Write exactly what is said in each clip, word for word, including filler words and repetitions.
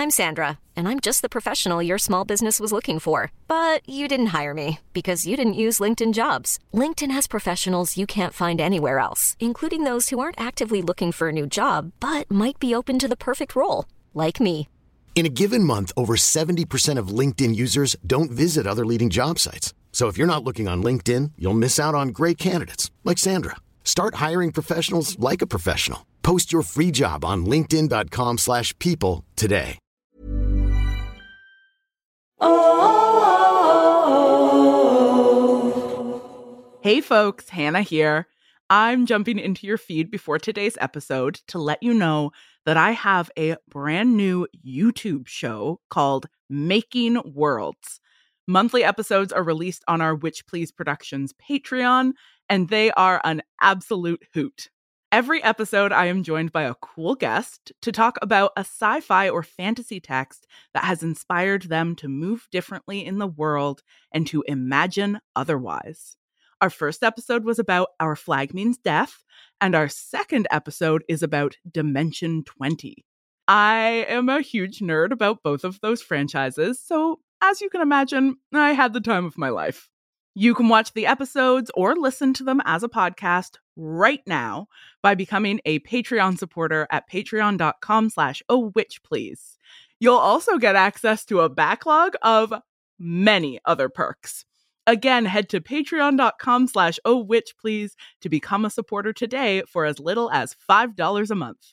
I'm Sandra, and I'm just the professional your small business was looking for. But you didn't hire me because you didn't use LinkedIn Jobs. LinkedIn has professionals you can't find anywhere else, including those who aren't actively looking for a new job, but might be open to the perfect role, like me. In a given month, over seventy percent of LinkedIn users don't visit other leading job sites. So if you're not looking on LinkedIn, you'll miss out on great candidates like Sandra. Start hiring professionals like a professional. Post your free job on linkedin dot com slash people today. Hey folks, Hannah here. I'm jumping into your feed before today's episode to let you know that I have a brand new YouTube show called Making Worlds. Monthly episodes are released on our Witch Please Productions Patreon, and they are an absolute hoot. Every episode, I am joined by a cool guest to talk about a sci-fi or fantasy text that has inspired them to move differently in the world and to imagine otherwise. Our first episode was about Our Flag Means Death, and our second episode is about Dimension twenty. I am a huge nerd about both of those franchises, so as you can imagine, I had the time of my life. You can watch the episodes or listen to them as a podcast right now by becoming a Patreon supporter at patreon dot com slash oh witch please. You'll also get access to a backlog of many other perks. Again, head to patreon dot com slash oh witch please to become a supporter today for as little as five dollars a month.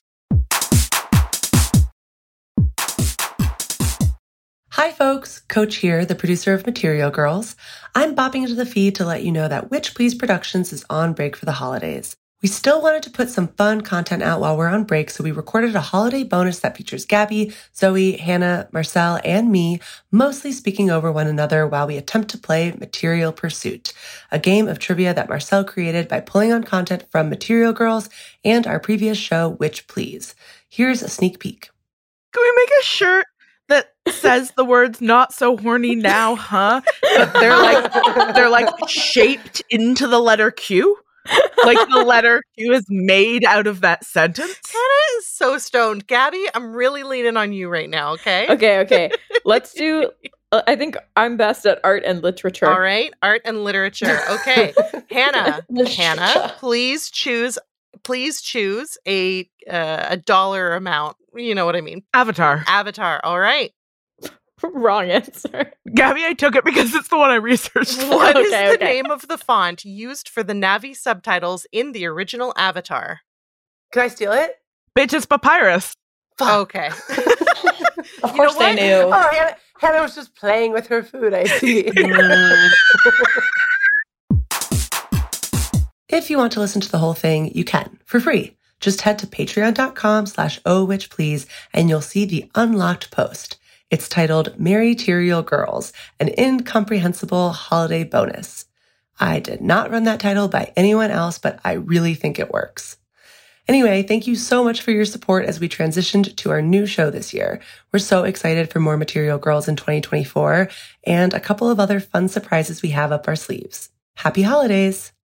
Hi folks, Coach here, the producer of Material Girls. I'm bopping into the feed to let you know that Witch Please Productions is on break for the holidays. We still wanted to put some fun content out while we're on break, so we recorded a holiday bonus that features Gabby, Zoe, Hannah, Marcel, and me, mostly speaking over one another while we attempt to play Material Pursuit, a game of trivia that Marcel created by pulling on content from Material Girls and our previous show, Witch Please. Here's a sneak peek. Can we make a shirt that says the words "not so horny now, huh"? But they're like they're like shaped into the letter Q. Like the letter Q is made out of that sentence. Hannah is so stoned. Gabby, I'm really leaning on you right now, okay? Okay, okay. Let's do, uh, I think I'm best at art and literature. All right, art and literature. Okay. Hannah, Hannah, please choose, please choose a, uh, a dollar amount. You know what I mean? Avatar. Avatar. All right. Wrong answer. Gabby, I took it because it's the one I researched. What Okay, is the okay. name of the font used for the Na'vi subtitles in the original Avatar? Can I steal it? Bitch, it's papyrus. Okay. Of course they knew. Oh, Hannah, Hannah was just playing with her food, I see. If you want to listen to the whole thing, you can, for free. Just head to patreon dot com slash oh witch please, and you'll see the unlocked post. It's titled Material Girls, an incomprehensible holiday bonus. I did not run that title by anyone else, but I really think it works. Anyway, thank you so much for your support as we transitioned to our new show this year. We're so excited for more Material Girls in twenty twenty-four and a couple of other fun surprises we have up our sleeves. Happy holidays!